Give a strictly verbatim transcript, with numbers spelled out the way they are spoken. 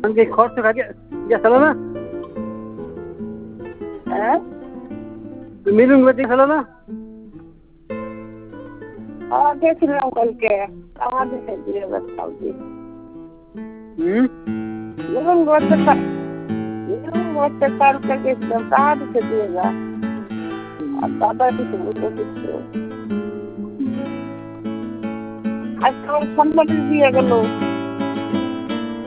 उनके खर्च खा के या चलो ना हैं? मिलूंगा देख चलो ना। हाँ देख रहा हूँ कल के कहाँ दिखाई दिएगा सब्जी। हम्म मिलूंगा तो क- मिलूंगा तो कल के किस दिन कहाँ दिखाई दिएगा। अब दादा जी से बोलो कुछ आज तो फोन बदल दिया गलो।